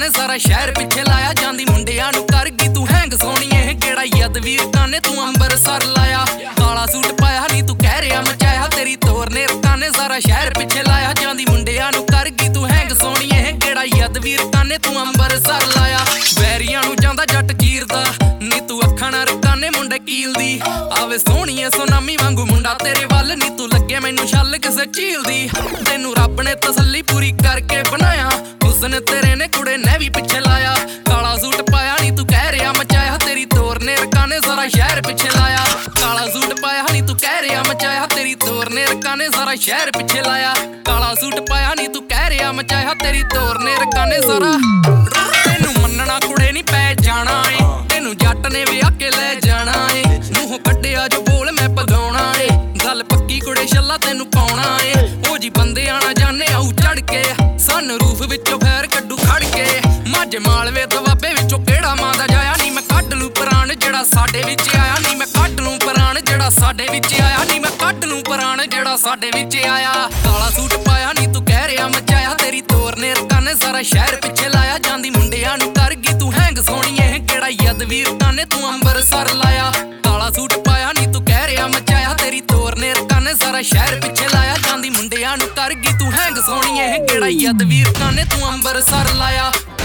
सारा शहर पिछे लाया जांदी मुंडियां नू कर गई तू हैंग सोहणीए केड़ा यदवीर काने तू अंबरसर लाया काला सूट पाया नी तू कह रिया मचाया तेरी तोर ने रकाने सारा शहर पिछे लाया जांदी मुंडियां नू कर गई तू हैंग सोहणीए केड़ा यदवीर काने तू अंबरसर लाया वैरियां नू जांदा जट चीरदा नी तू अखां ना रकाने मुंडे कीलदी आवे सोहणीए सुनामी वांगू मुंडा तेरे वल नी तू लगे मैनू छल किसे झील दी तैनू रब ने तसल्ली पूरी करके बनाया उसने तेरे ने कुड़े ने भी पिछे लाया काला सूट पाया नी तू कह रिया मचाया तेरी तोर ने रकाने सारा शहर पिछे लाया काला सूट पाया नी तू कह रिया मचाया तेरी तोर ने रकाने सारा शहर पिछे लाया काला सूट पाया नी तू कह रिया मचाया तेरी तोर ने रकाने सारा तेनू मन्नना कुड़े नी पै जाना ए तेनू जट ने विआह के ले जाना ए मूंह कड्डिया जो बोल मैं पगाउणा ए गल पक्की कुड़े छल्ला तेनू पाउणा ए ओ जी बंदे आना जाने आऊ चढ़ के सन रूफ विचों फैर कड्डू खड़ के माझे मालवे दवाबे विचों केड़ा मां दा जाया नी मैं कड्ड लूं प्राण जेड़ा साडे विच आया नी मैं कड्ड लूं प्राण जेड़ा साडे विच आया नी मैं कड्ड लूं प्राण जेड़ा साडे विच आया काला सूट पाया नी तू कह रिया मचाया तेरी तोर ने रकाने सारा शहर पिछे लाया जांदी मुंडियां नू कर गई तू हैंग सोहणीए केड़ा यदवीर काने तू अंबरसर लाया काला सूट पाया नी तू कह रिया मचाया तेरी तोर ने रकाने सारा शहर पिछे लाया जांदी मुंडियां नू कर गई तू हैंग सोहणीए केड़ा यदवीर काने तू अंबरसर लाया।